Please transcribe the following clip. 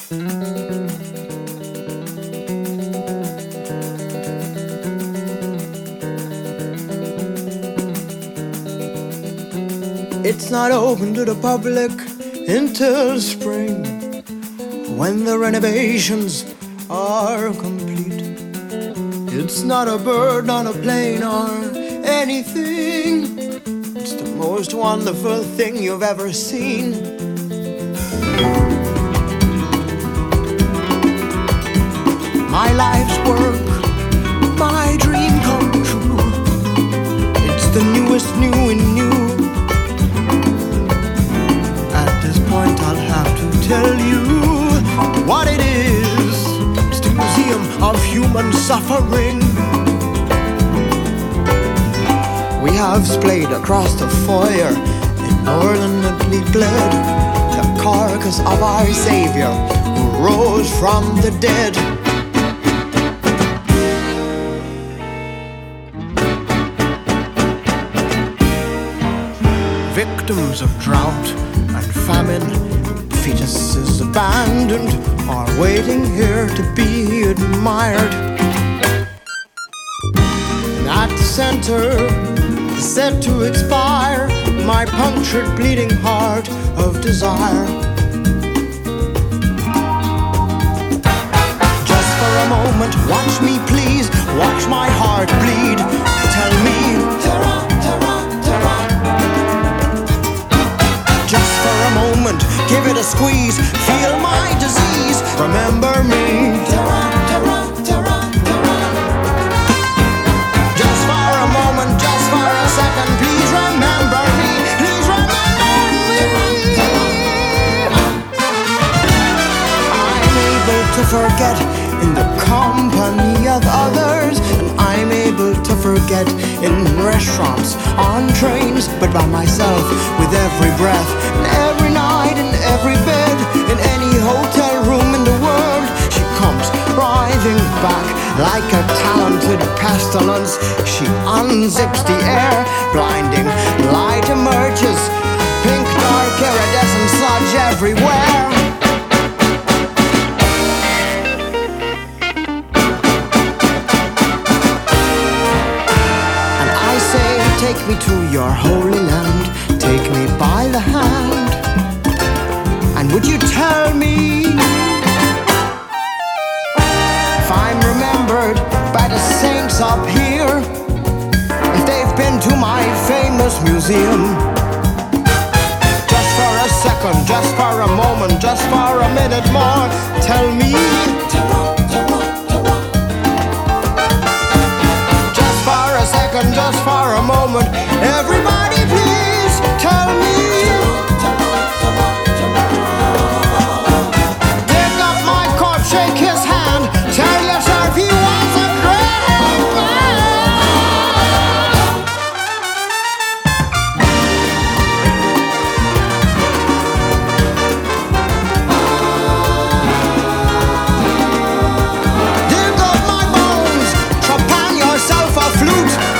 It's not open to the public until spring, when the renovations are complete. It's not a bird on a plane or anything. It's the most wonderful thing you've ever seen. My life's work, my dream come true. It's the newest new and new. At this point I'll have to tell you what it is. It's the Museum of Human Suffering. We have splayed across the foyer in northern Italy bled the carcass of our Savior who rose from the dead. Victims of drought and famine, fetuses abandoned, are waiting here to be admired. And at the center, set to expire, my punctured bleeding heart of desire. Just for a moment, watch me please, watch my heart bleed. Tell me, Terra, Terra, Terra. Just for a moment, give it a squeeze, feel my disease, remember me. Terra, Terra, Terra, Terra. Just for a moment, just for a second, please remember me, please remember me. I'm able to forget in the company of others, and I'm able to forget in restaurants, on trains, but by myself, with every breath, and every night, in every bed, in any hotel room in the world. She comes writhing back like a talented pestilence. She unzips the air, blinding light emerges, pink dark iridescent sludge everywhere. Take me to your holy land, take me by the hand, and would you tell me if I'm remembered by the saints up here, if they've been to my famous museum? Just for a second, just for a moment, just for a minute more, tell me. Just for a moment, everybody please tell me. Pick up my corpse, shake his hand, tell yourself he was a great man. Dig up my bones, trepan yourself a flute.